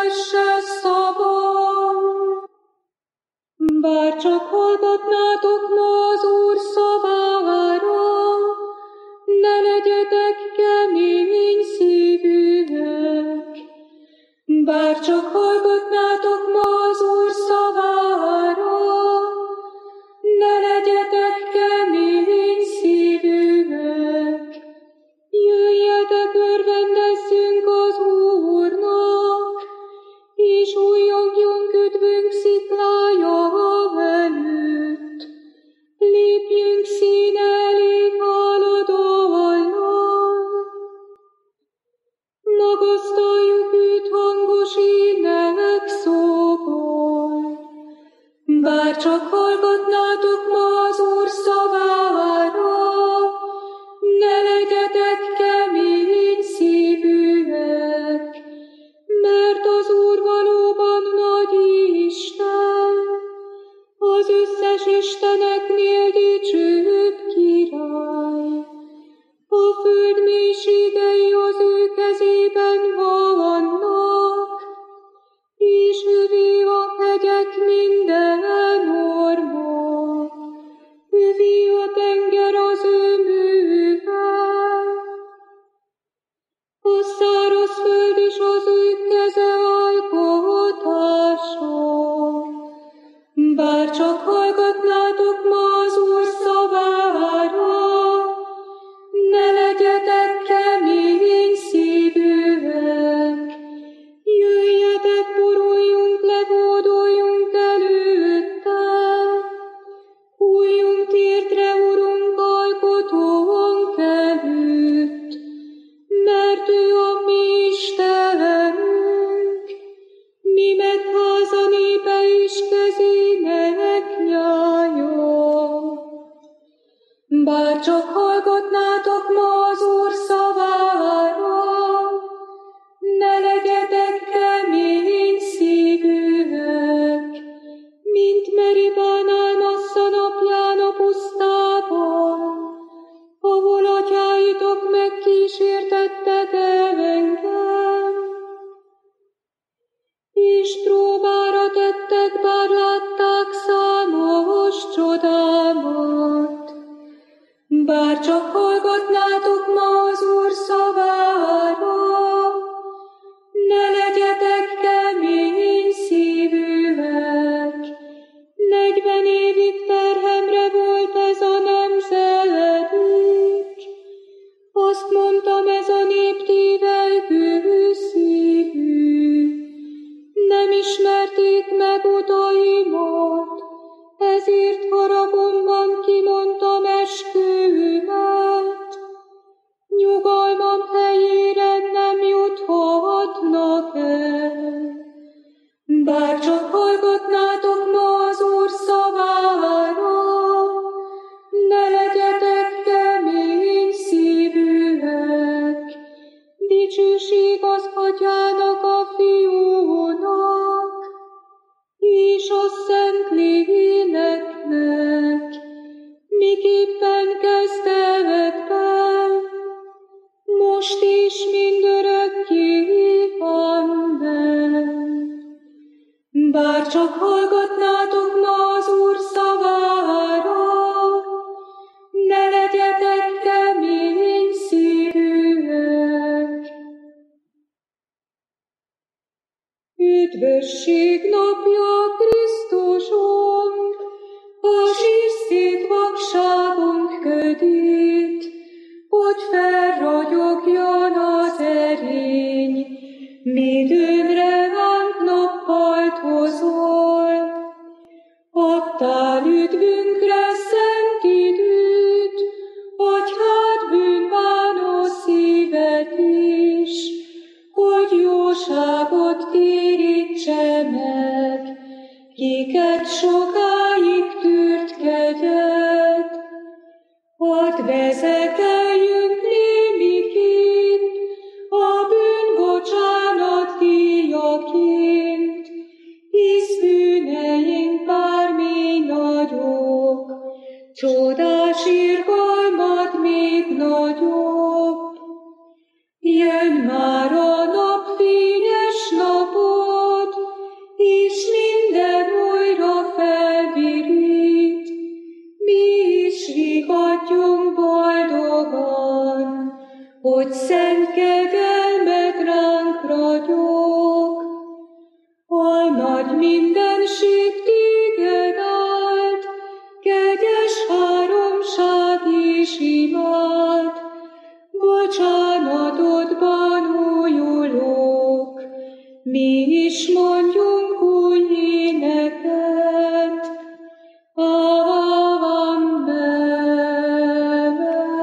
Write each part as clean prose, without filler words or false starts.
vezesse szavam. Bár csak hallgatnátok ma az Úr szavára, ne legyetek kemény szívűek. Bár csak hallgatnátok ma az Úr szavára, ne legyetek kemény szívűek. Jöjjetek, örvendezzünk az Úrnak, és újjongjon üdvünk sziklája előtt. Lépjünk színe elé háladóan, magasztaljuk őt hangos énekszóval. Bár csak hallgatnátok ma az Úr szavára, ne legyetek kemény szívűek, mert az Úr valóban nagy Isten, az összes isteneknél dicsőbb király. A föld mélységei az ő kezében vannak, és övé a hegyek minden orma. Övé a tenger az ő műve, a száraz föld is az ő keze alkotása. Bár csak hallgatnátok ma az Úr szavára, ne legyetek kemény szívűek. Jöjjetek, boruljunk le, hódoljunk előtte. Hújjunk térdre, Urunk, alkotónk előtt, mert ő a mi Istenünk, mi megháza népe is kezének nyája. Bár csak hallgatnátok ma az Úr szavára, ne legyetek kemény szívűek, mint Meribánál Massza napján a pusztában, ahol atyáitok megkísértettek engem, és próbára tettek, bár látták számos csodámat. Bár csak hallgatnátok ma az Úr szavára, ne legyetek kemény szívűek. 40 évig terhemre volt ez a nemzedék. Azt mondtam, ez a nép tévelygő szívű. Nem ismerték meg utaimat, ezért haragomban kimondtam eskümet. Nyugalmam helyére nem juthatnak el. Bár csak hallgatnátok ma az Úr szavára, ne legyetek kemény szívűek. Dicsőség az Atyának, a Fiúnak, és a Szent Léleknek, miképpen kezdetben, most is mindörökké. Amen. Bár csak hallgatnátok ma az Úr szavára, ne legyetek kemény szívűek. Üdvösség napja Krisztusunk, a zsírszét vakságunk ködét, hogy felragyogjon az erény, midőnre ránk nappalt hozol. Adtál üdvünkre szent időt, atyád bűnbánó szívet is, hogy jóságot térítse meg, kiket sokáig tűrt kegyed. Hadd vezekeljünk némiképp a bűnbocsánat díjaként, hisz bűneink bármi nagyok, csodás irgalmad még nagyobb. Jön már a nap fényes napon, hogy szent kegyelmed ránk ragyog. A nagy mindenség téged áld, kegyes háromság és imád, bocsánatodban újulók, mi is mondjunk új éneket. Amen.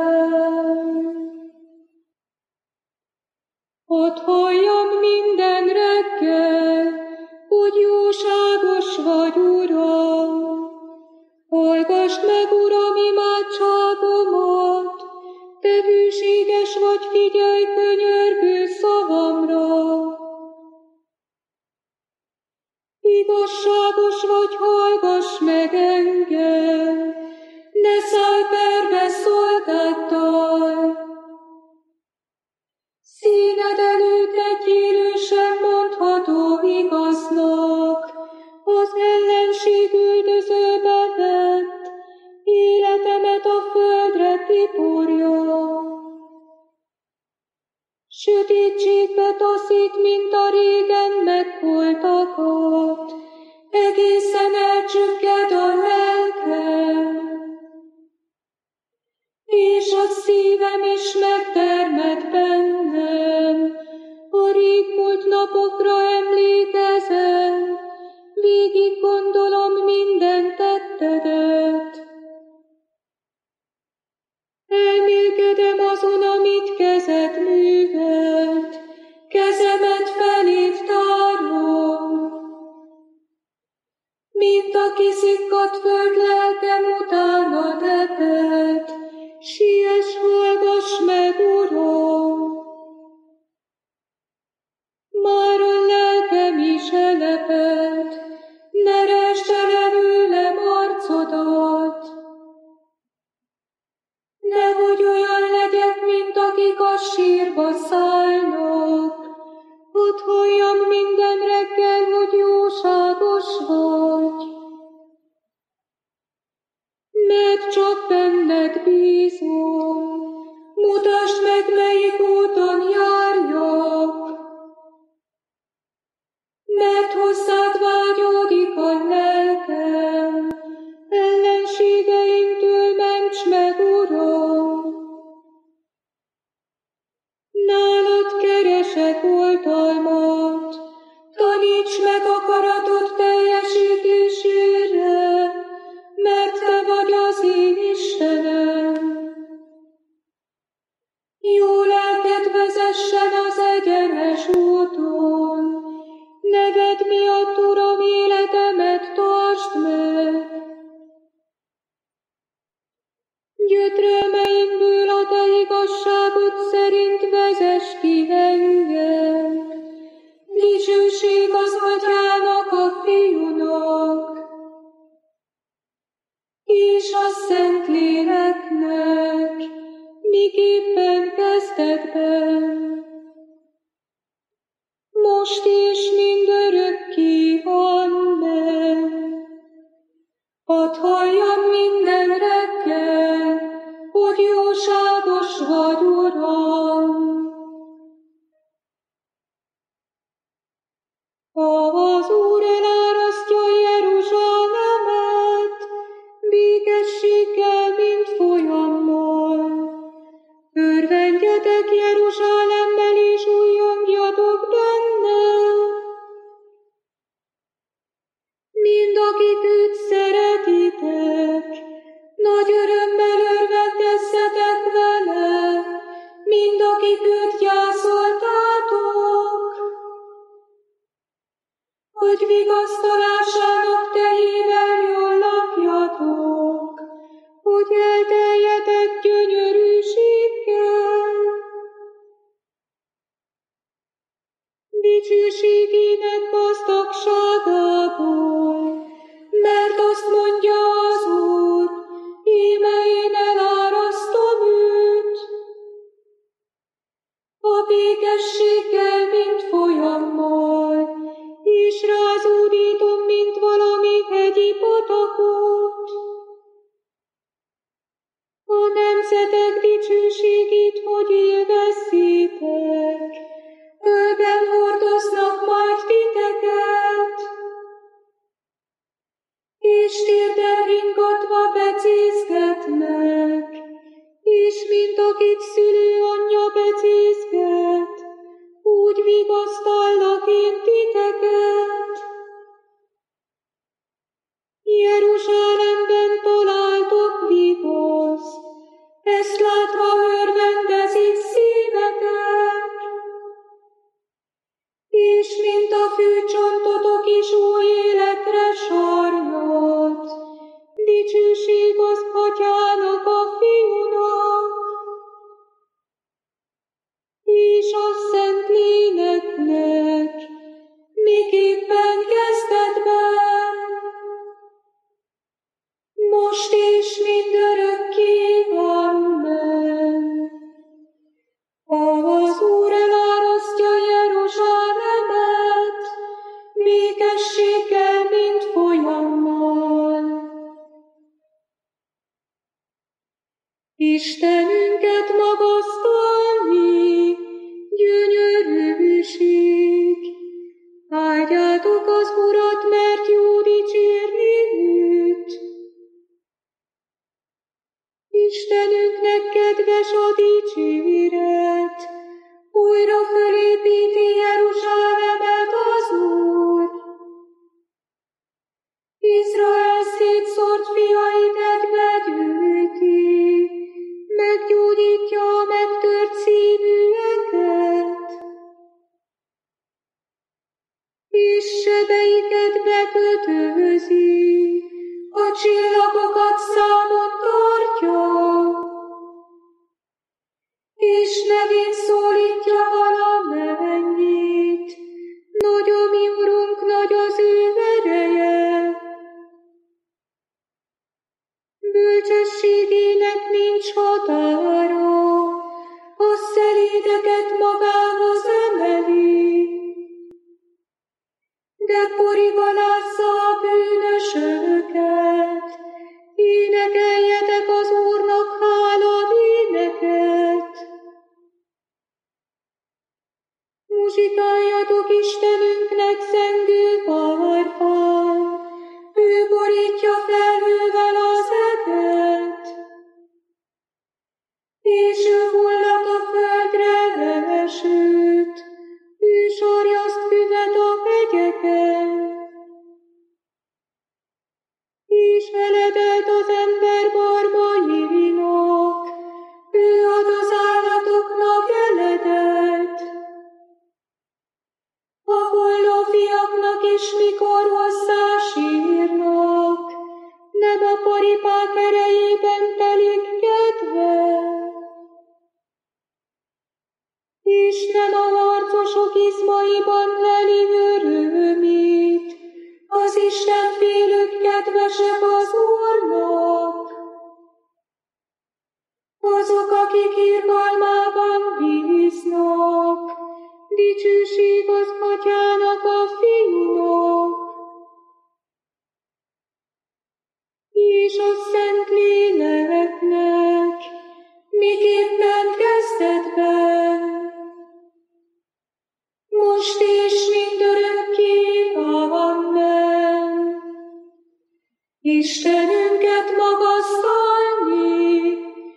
Hadd halljam minden reggel, hogy jóságos vagy, Uram. Hallgassd meg, Uram, imádságomat, te hűséges vagy, figyelj könyörgő szavamra. Igazságos vagy, hallgass meg engem, ne szállj perbe szolgáddal. Színed előtt egy élő sem mondható igaznak, az ellenség üldözőbe vett, életemet a földre tiporja. Sötétségbe taszít, mint a régen megholtakat, egészen elcsügged a lelkem, és a szívem is megtermett bennem. A régmúlt napokra emlékezem, végig gondolom minden tettedet. Elmélkedem azon, amit kezed művelt, kezemet feléd tárom. Mint a kiszikkadt föld, lelkem utána teped, siess, hallgass meg, Uram! Már a lelkem is eleped, ne resd el előlem arcodat. Nehogy olyan legyek, mint akik a sírba szállnak, hadd halljam minden reggel, hogy jóságos vagy. Mert csak benned bízom, mutasd meg, melyik úton járjak. Mert hozzád vágyódik a lelkem, ellenségeimtől ments meg, Uram. Nálad keresek oltalmat, taníts meg akaratod teljesítésére, mert te vagy az én Istenem. Jó lelked vezessen az egyenes úton, neved miatt, Uram, életemet tartsd meg. Gyötrelmeimből a te igazságod szerint vezess ki engem. Dicsőség az Atyának, a Fiúnak, és a Szentléleknek, miképpen kezdetben, most és mindörökké. Amen. Hadd halljam minden reggel, hogy jóságos vagy, Uram. Ha az Úr elárasztja Jeruzsálemet, békességgel, mint folyammal. Örvendjetek Jeruzsálemmel, és újjongjatok benne. Mind akik őt szeretitek, nagy örömmel örvendezzetek vele, mind akik őt gyászoltátok, hogy vigasztalásának tehével jól lakjatok, hogy elteljetek gyönyörűséggel. Dicsőségének gazdagságából, mert azt mondja az Úr, íme én elárasztom őt. A békességgel, mint folyammal, és rázúdítom, mint valami hegyi patakot. A nemzetek dicsőségét, hogy élvezze, Istenünket magasztalni, gyönyörűség. Áldjátok az Urat, mert jó dicsérni őt. Istenünknek kedves a dicséret, újra fölépíti Jeruzsálemet az Úr. Izrael szétszórt fiait egybegyűjti, meggyógyítja a megtört szívűeket, és sebeiket bekötözi, a csillagokat számon tartja, és nevét szólítja valamennyit. Nagy a mi Urunk, nagy az ő ereje. Bölcsességének nincs határa, a szelídeket magához emeli, de porigalázza a bűnösöket. Énekeljetek az Úrnak hálaéneket. Muzsikáljatok Istenünknek zengő harfán, ő borítja felhővel az eget, és ő hullat a földre esőt, ő sarjaszt füvet a hegyeken, és feledelt az ember barmainak, ő ad az állatoknak eledet. A holló fiaknak is mikor hozzá sírnak, nem a paripák erejében telik kedve, és nem a harcosok izmaiban leli örömét, az Istenfélők kedvesek az Úrnak. Azok, akik irgalmában bíznak, dicsőség az Atyának, a Fiúnak, és a Szentléleknek, miképpen kezdetben, most és mindörökké. Amen. Istenünket magasztalni,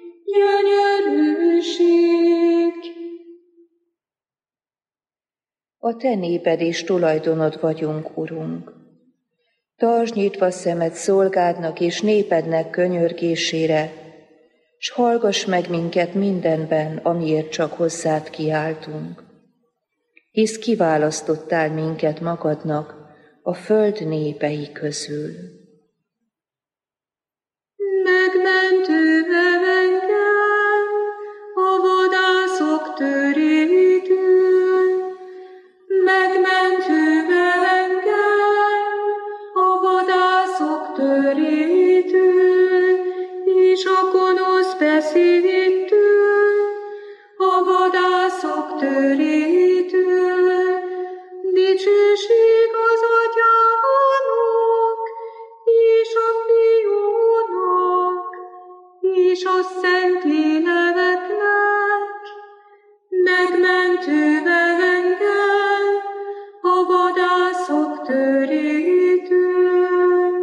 gyönyörűség. A te néped és tulajdonod vagyunk, Urunk. Tartsd nyitva szemed szolgádnak és népednek könyörgésére, s hallgass meg minket mindenben, amiért csak hozzád kiáltunk. Hisz kiválasztottál minket magadnak a föld népei közül. Megmentő engem a vadászok törétől, megmentő engem a vadászok törétől, és a gonosz beszédtől, a vadászok törétől. Dicsőség az Atyának, és a Fiúnak, és a Szentléleknek, megmentőve engem a vadászok törétől.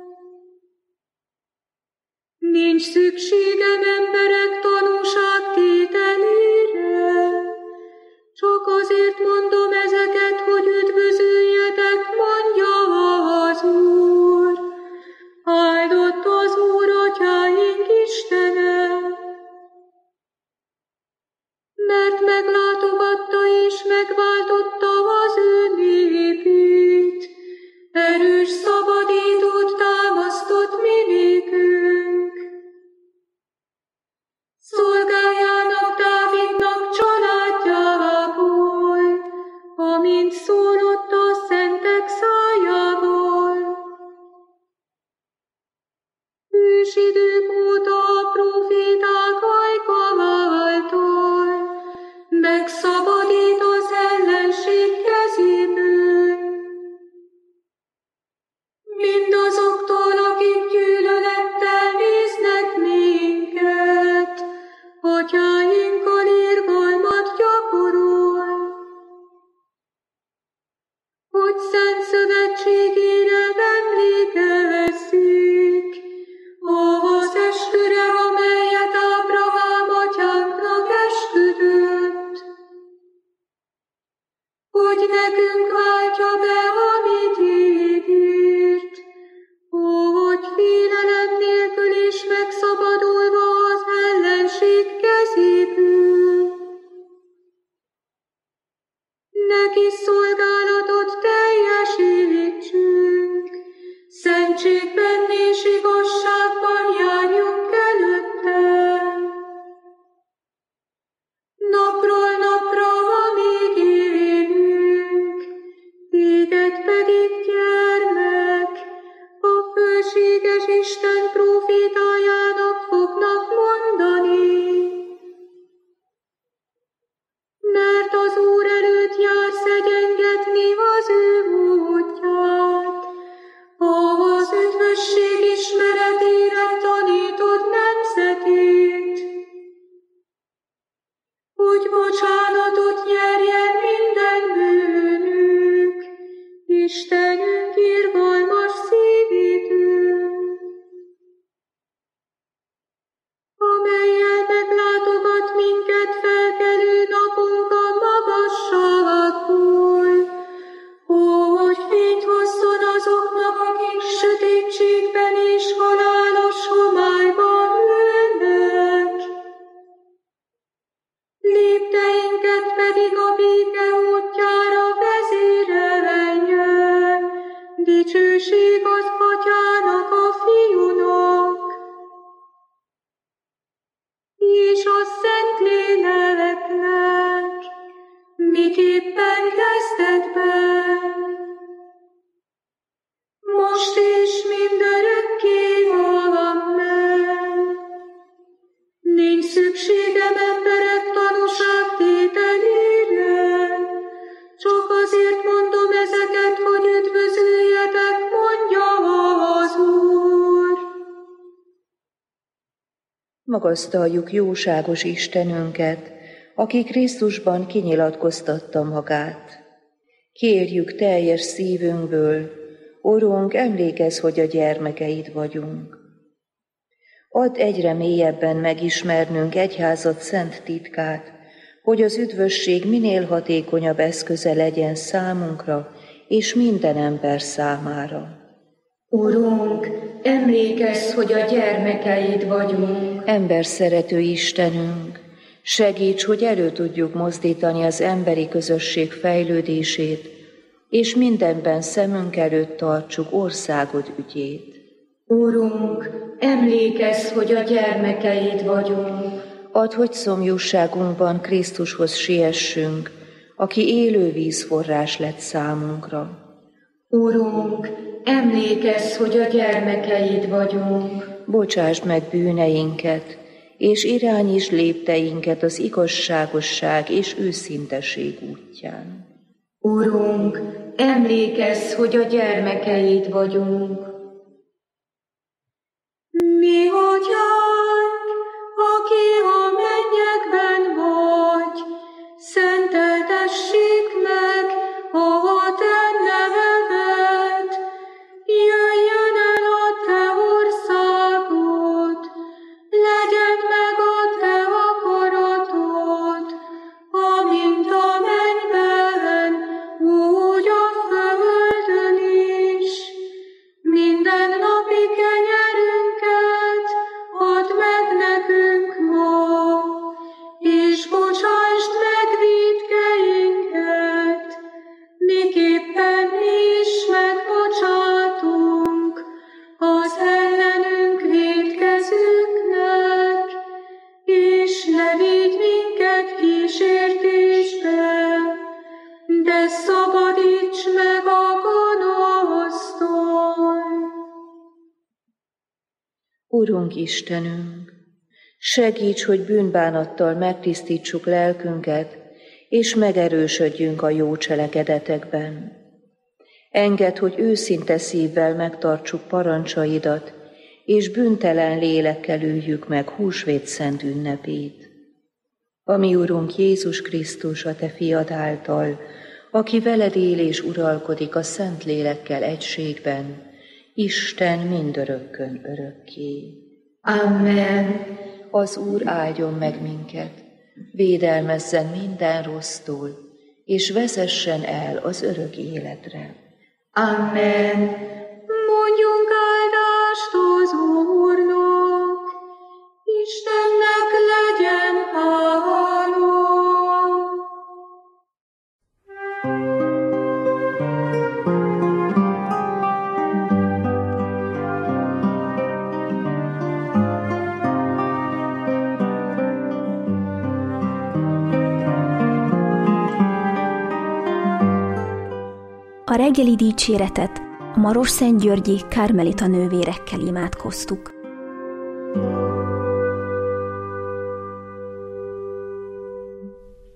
Nincs szükségem emberek tanúságtételére, csak azért mondom ezeket, hogy üdvözüljetek, mondja az Úr. Áldott az Úr, Atyáink Istene, Istenünk irgalmas szívítünk, amellyel meglátogat minket felkelő napunkon magasságból, hogy fényt hozzon azoknak, akik sötétségben és halálos homályban ülnek. Lépteinket pedig a béke útjára vezérelje, dicsőség az Atyának, a Fiúnak, és a Szentléleknek, miképpen kezdetben, most és mindörökké. Amen. Nincs szükségem emberek tanúságtételére, csak azért mondom ezeket, hogy üdvözöljetek, mondja az Úr. Magasztaljuk jóságos Istenünket, aki Krisztusban kinyilatkoztatta magát. Kérjük teljes szívünkből, Urunk, emlékezz, hogy a gyermekeid vagyunk. Add egyre mélyebben megismernünk egyházad szent titkát, hogy az üdvösség minél hatékonyabb eszköze legyen számunkra és minden ember számára. Urunk, emlékezz, hogy a gyermekeid vagyunk. Emberszerető Istenünk, segíts, hogy elő tudjuk mozdítani az emberi közösség fejlődését, és mindenben szemünk előtt tartsuk országod ügyét. Urunk, emlékezz, hogy a gyermekeid vagyunk. Add, hogy szomjúságunkban Krisztushoz siessünk, aki élő vízforrás lett számunkra. Urunk, emlékezz, hogy a gyermekeid vagyunk. Bocsásd meg bűneinket, és irányítsd lépteinket az igazságosság és őszinteség útján. Urunk, emlékezz, hogy a gyermekeid vagyunk. Mi Atyánk, aki a mennyekben vagy, szenteltessék meg a te neved, jöjjön el a te országod, legyen meg a te akaratod, amint a mennyben, úgy a földön is. Minden napi kenyerünket add meg nekünk ma, és bocsásd meg vétkeinket, miképpen mi is megbocsátunk az ellenünk vétkezőknek, és ne vigy minket kísértésbe, de szabadíts meg a gonosztól. Urunk Istenünk, segíts, hogy bűnbánattal megtisztítsuk lelkünket, és megerősödjünk a jó cselekedetekben. Engedd, hogy őszinte szívvel megtartsuk parancsaidat, és bűntelen lélekkel üljük meg húsvét szent ünnepét. A mi Urunk Jézus Krisztus, a te fiad által, aki veled él és uralkodik a szent lélekkel egységben, Isten mindörökkön örökké. Amen. Az Úr áldjon meg minket, védelmezzen minden rossztól, és vezessen el az örök életre. Amen. Mondjunk áldást az Úrnak, Istennek legyen hála. A reggeli dicséretet a Marosszentgyörgyi Karmelita nővérekkel imádkoztuk.